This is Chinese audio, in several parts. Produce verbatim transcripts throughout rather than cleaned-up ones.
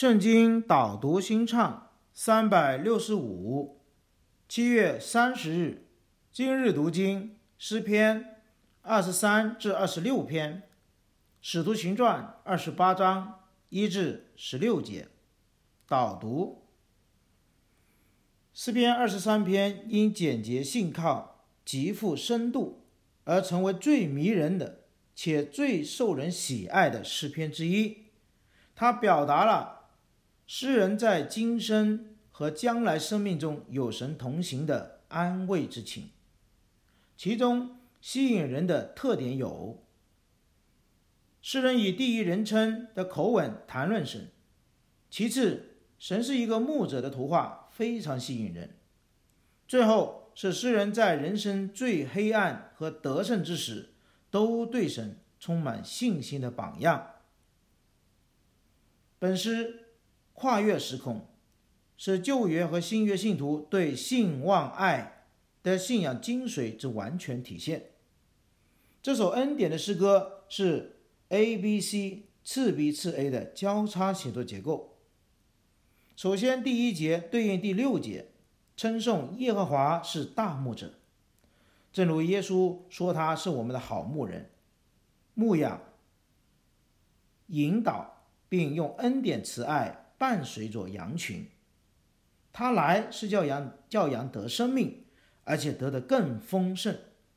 圣经导读新唱三百六十五，七月三十日，今日读经诗篇二十三至二十六篇，使徒行传二十八章一至十六节。导读：诗篇二十三篇因简洁信靠、极富深度而成为最迷人的且最受人喜爱的诗篇之一。它表达了诗人在今生和将来生命中有神同行的安慰之情。其中吸引人的特点有：诗人以第一人称的口吻谈论神；其次，神是一个牧者的图画非常吸引人；最后是诗人在人生最黑暗和得胜之时都对神充满信心的榜样。本诗跨越时空，是旧约和新约信徒对信望爱的信仰精髓之完全体现。这首恩典的诗歌是 A B C 次 B 次 A 的交叉写作结构。首先，第一节对应第六节，称颂耶和华是大牧者，正如耶稣说他是我们的好牧人，牧养、引导并用恩典慈爱伴随着羊群。他来是叫羊叫羊得生命，而且得得更丰盛。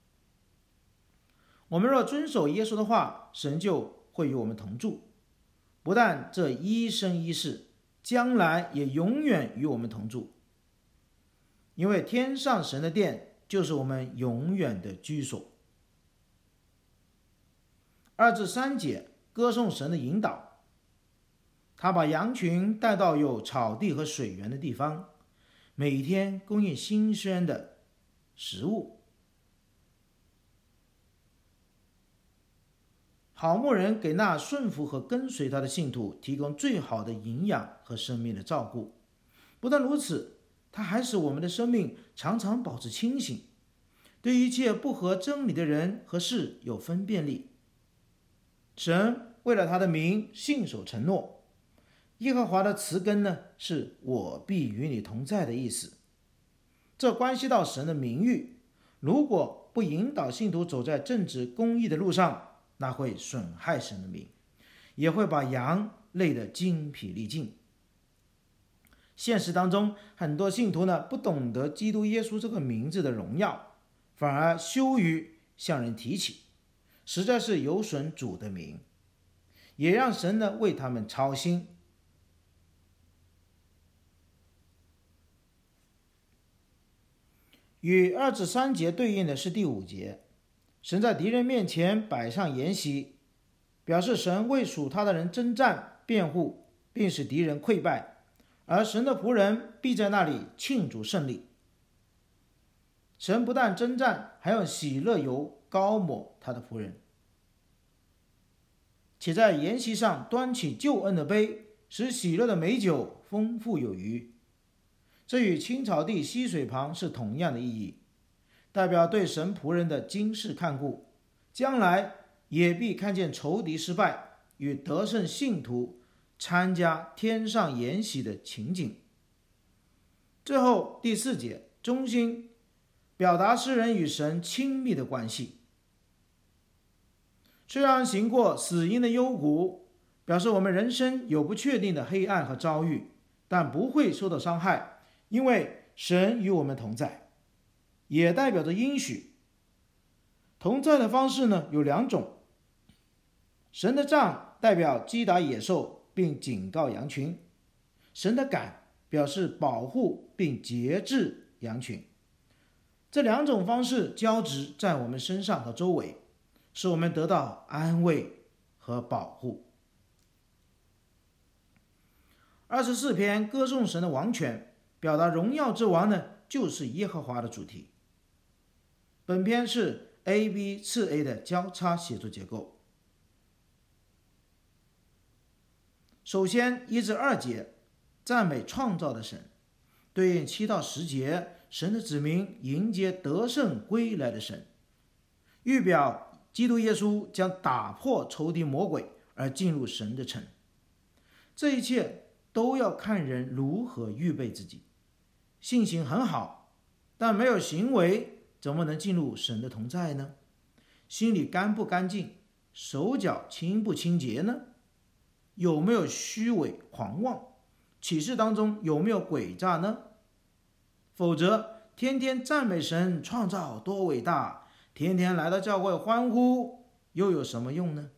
我们若遵守耶稣的话，神就会与我们同住，不但这一生一世，将来也永远与我们同住。因为天上神的殿就是我们永远的居所。二至三节歌颂神的引导，他把羊群带到有草地和水源的地方，每天供应新鲜的食物。好牧人给那顺服和跟随他的信徒提供最好的营养和生命的照顾。不但如此，他还使我们的生命常常保持清醒，对一切不合真理的人和事有分辨力。神为了他的名信守承诺。耶和华的词根呢，是我必与你同在的意思。这关系到神的名誉，如果不引导信徒走在正直公义的路上，那会损害神的名，也会把羊累得精疲力尽。现实当中，很多信徒呢不懂得基督耶稣这个名字的荣耀，反而羞于向人提起，实在是有损主的名，也让神呢为他们操心。与二至三节对应的是第五节，神在敌人面前摆上筵席，表示神为属他的人征战辩护，并使敌人溃败，而神的仆人必在那里庆祝胜利。神不但征战，还用喜乐油膏抹他的仆人，且在筵席上端起救恩的杯，使喜乐的美酒丰富有余。这与青草地溪水旁是同样的意义，代表对神仆人的今世看顾，将来也必看见仇敌失败与得胜信徒参加天上筵席的情景。最后第四节中心表达诗人与神亲密的关系。虽然行过死荫的幽谷，表示我们人生有不确定的黑暗和遭遇，但不会受到伤害，因为神与我们同在，也代表着应许。同在的方式呢有两种，神的杖代表击打野兽并警告羊群，神的杆表示保护并节制羊群。这两种方式交织在我们身上和周围，使我们得到安慰和保护。二十四篇歌颂神的王权，表达荣耀之王呢，就是耶和华的主题。本篇是 A B 次 A 的交叉写作结构。首先一至二节赞美创造的神，对应七到十节神的子民迎接得胜归来的神，预表基督耶稣将打破仇敌魔鬼而进入神的城。这一切都要看人如何预备自己。信心很好，但没有行为，怎么能进入神的同在呢？心里干不干净，手脚清不清洁呢？有没有虚伪狂妄？启示当中有没有诡诈呢？否则天天赞美神创造多伟大，天天来到教会欢呼，又有什么用呢？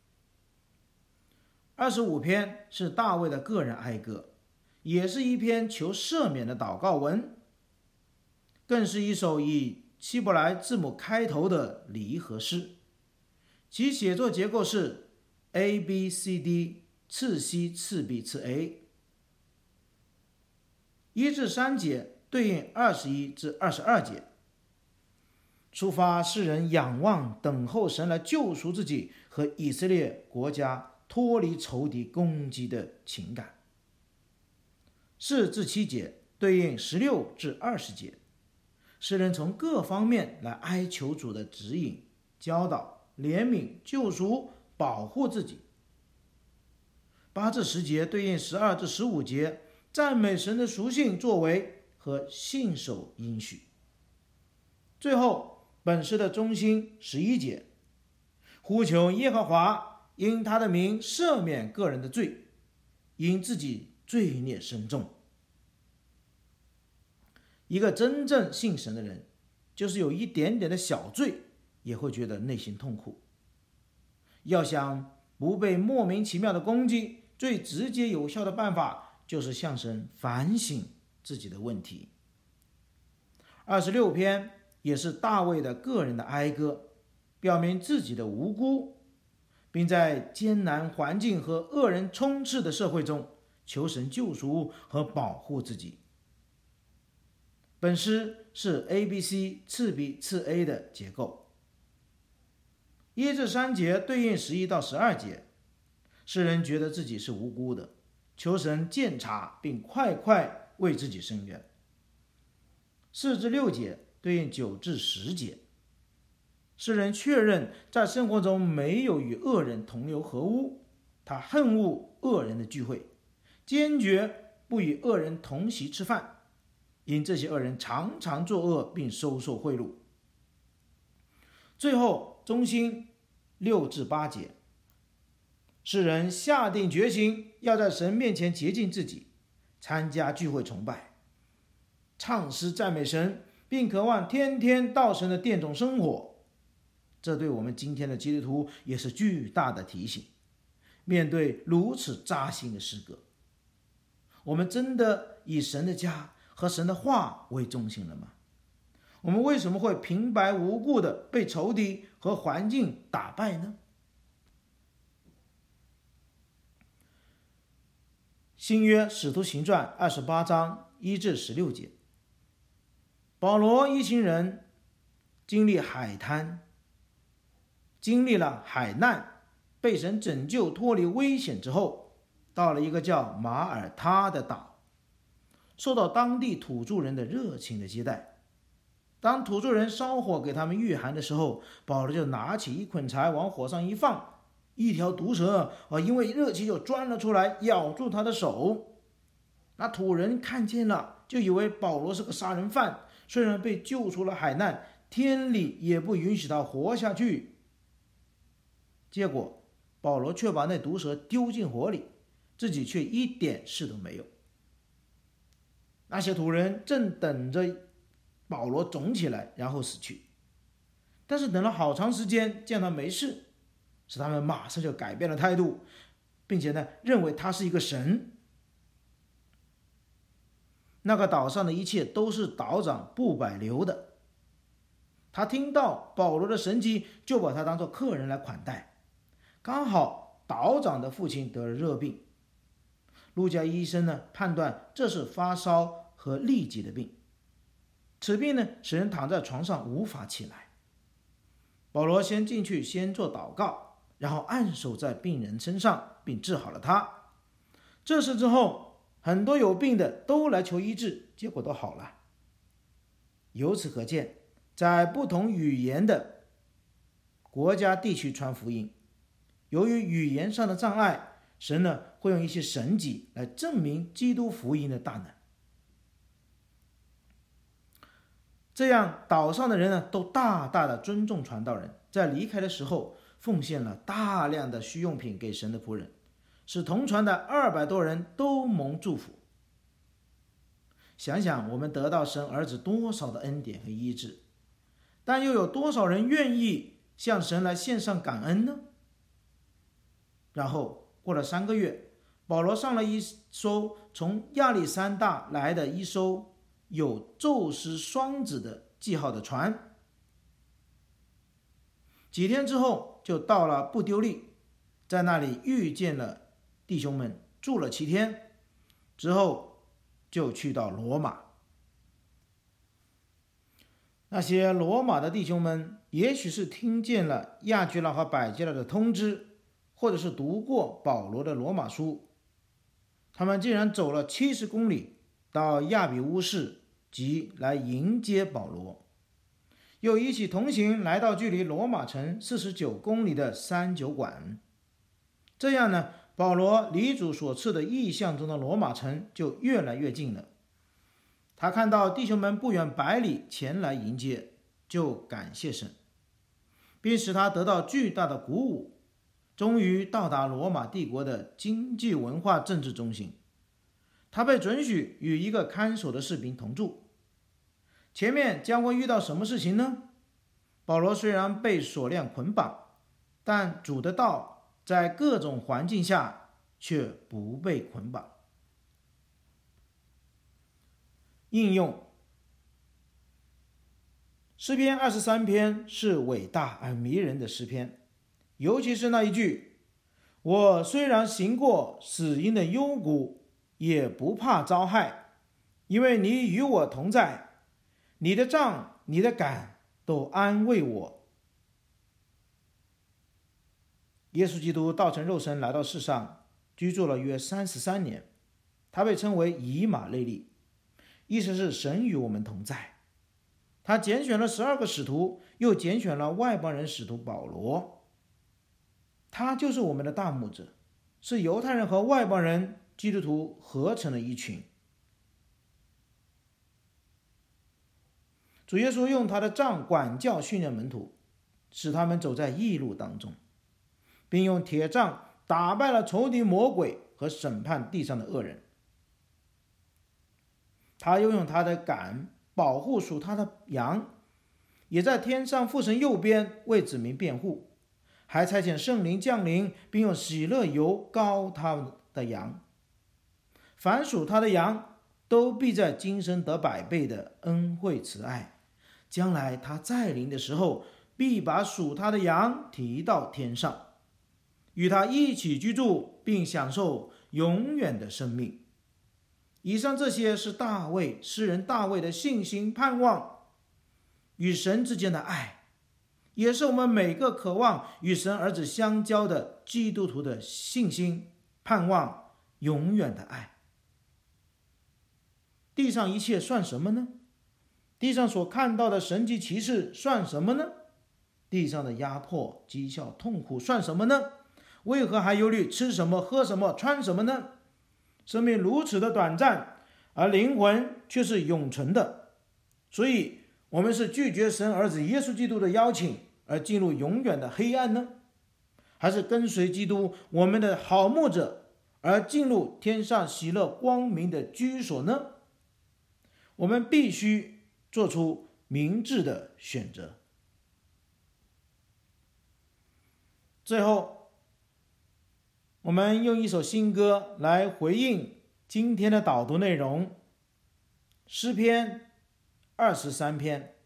二十五篇是大卫的个人哀歌，也是一篇求赦免的祷告文，更是一首以希伯来字母开头的离合诗。其写作结构是 A B C D 次 C 次 B 次 A， 一至三节对应二十一至二十二节，出发世人仰望等候神来救赎自己和以色列国家脱离仇敌攻击的情感。四至七节对应十六至二十节，诗人从各方面来哀求主的指引、教导、怜悯、救赎、保护自己。八至十节对应十二至十五节，赞美神的属性作为和信守应许。最后本诗的中心十一节，呼求耶和华因他的名赦免个人的罪，因自己罪孽深重。一个真正信神的人，就是有一点点的小罪也会觉得内心痛苦。要想不被莫名其妙的攻击，最直接有效的办法就是向神反省自己的问题。二十六篇也是大卫的个人的哀歌，表明自己的无辜，并在艰难环境和恶人充斥的社会中求神救赎和保护自己。本诗是 A B C 次 B 次 A 的结构，一至三节对应十一到十二节，诗人觉得自己是无辜的，求神鉴察并快快为自己伸冤。四至六节对应九至十节，诗人确认在生活中没有与恶人同流合污，他恨恶恶人的聚会，坚决不与恶人同席吃饭，因这些恶人常常作恶并收受贿赂。最后中心六至八节，诗人下定决心要在神面前洁净自己，参加聚会崇拜，唱诗赞美神，并渴望天天到神的殿中生活。这对我们今天的基督徒也是巨大的提醒。面对如此扎心的诗歌，我们真的以神的家和神的话为中心了吗？我们为什么会平白无故的被仇敌和环境打败呢？新约使徒行传二十八章一至十六节，保罗一行人经历海滩，经历了海难，被神拯救脱离危险之后，到了一个叫马耳他的岛，受到当地土著人的热情的接待。当土著人烧火给他们御寒的时候，保罗就拿起一捆柴往火上一放，一条毒蛇啊，因为热气就钻了出来，咬住他的手。那土人看见了，就以为保罗是个杀人犯，虽然被救出了海难，天理也不允许他活下去。结果保罗却把那毒蛇丢进火里，自己却一点事都没有。那些土人正等着保罗肿起来然后死去，但是等了好长时间，见他没事，使他们马上就改变了态度，并且呢认为他是一个神。那个岛上的一切都是岛长布百流的，他听到保罗的神迹，就把他当作客人来款待。刚好岛长的父亲得了热病，路加医生呢判断这是发烧和痢疾的病，此病呢使人躺在床上无法起来。保罗先进去先做祷告，然后按手在病人身上，并治好了他。这事之后，很多有病的都来求医治，结果都好了。由此可见，在不同语言的国家地区传福音，由于语言上的障碍，神呢会用一些神迹来证明基督福音的大能。这样岛上的人呢，都大大的尊重传道人，在离开的时候奉献了大量的需用品给神的仆人，使同传的二百多人都蒙祝福。想想我们得到神儿子多少的恩典和医治，但又有多少人愿意向神来献上感恩呢？然后过了三个月，保罗上了一艘从亚历山大来的一艘有宙斯双子的记号的船。几天之后就到了布丢利，在那里遇见了弟兄们，住了七天，之后就去到罗马。那些罗马的弟兄们也许是听见了亚居拉和百基拉的通知，或者是读过保罗的罗马书，他们竟然走了七十公里到亚比乌市及来迎接保罗，又一起同行来到距离罗马城四十九公里的三酒馆。这样呢，保罗离主所赐的意象中的罗马城就越来越近了。他看到弟兄们不远百里前来迎接，就感谢神，并使他得到巨大的鼓舞，终于到达罗马帝国的经济文化政治中心。他被准许与一个看守的士兵同住。前面将会遇到什么事情呢？保罗虽然被锁链捆绑，但主的道在各种环境下却不被捆绑。应用诗篇二十三篇是伟大而迷人的诗篇，尤其是那一句：我虽然行过死荫的幽谷，也不怕遭害，因为你与我同在，你的杖你的杆都安慰我。耶稣基督道成肉身来到世上，居住了约三十三年，他被称为以马内利，意思是神与我们同在。他拣选了十二个使徒，又拣选了外邦人使徒保罗。他就是我们的大牧者，是犹太人和外邦人基督徒合成的一群。主耶稣用他的杖管教训练门徒，使他们走在义路当中，并用铁杖打败了仇敌魔鬼和审判地上的恶人。他又用他的杆保护属他的羊，也在天上父神右边为子民辩护，还差遣圣灵降临，并用喜乐油膏他的羊。凡属他的羊都必在今生得百倍的恩惠慈爱，将来他再临的时候，必把属他的羊提到天上，与他一起居住，并享受永远的生命。以上这些是大卫诗人大卫的信心盼望与神之间的爱，也是我们每个渴望与神儿子相交的基督徒的信心盼望永远的爱。地上一切算什么呢？地上所看到的神迹奇事算什么呢？地上的压迫、讥笑、痛苦算什么呢？为何还忧虑吃什么、喝什么、穿什么呢？生命如此的短暂，而灵魂却是永存的。所以我们是拒绝神儿子耶稣基督的邀请而进入永远的黑暗呢？还是跟随基督我们的好牧者而进入天上喜乐光明的居所呢？我们必须做出明智的选择。最后，我们用一首新歌来回应今天的导读内容，诗篇二十三篇。